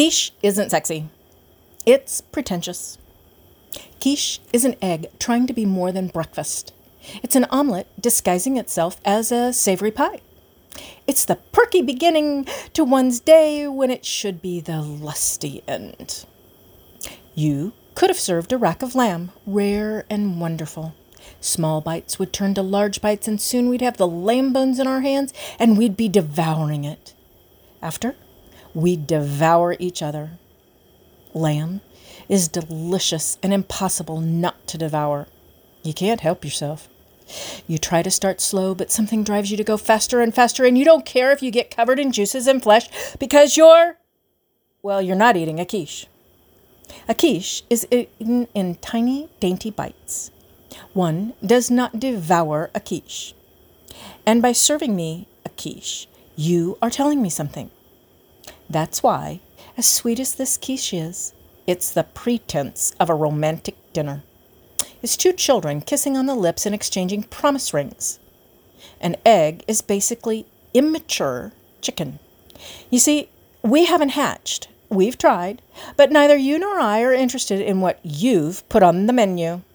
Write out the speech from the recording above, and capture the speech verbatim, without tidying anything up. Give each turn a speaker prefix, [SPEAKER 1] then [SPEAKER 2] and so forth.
[SPEAKER 1] Quiche isn't sexy. It's pretentious. Quiche is an egg trying to be more than breakfast. It's an omelet disguising itself as a savory pie. It's the perky beginning to one's day when it should be the lusty end. You could have served a rack of lamb, rare and wonderful. Small bites would turn to large bites, and soon we'd have the lamb bones in our hands, and we'd be devouring it. After, we'd devour each other. Lamb is delicious and impossible not to devour. You can't help yourself. You try to start slow, but something drives you to go faster and faster, and you don't care if you get covered in juices and flesh because you're, well, you're not eating a quiche. A quiche is eaten in tiny, dainty bites. One does not devour a quiche. And by serving me a quiche, you are telling me something. That's why, as sweet as this quiche is, it's the pretense of a romantic dinner. It's two children kissing on the lips and exchanging promise rings. An egg is basically immature chicken. You see, we haven't hatched. We've tried, but neither you nor I are interested in what you've put on the menu.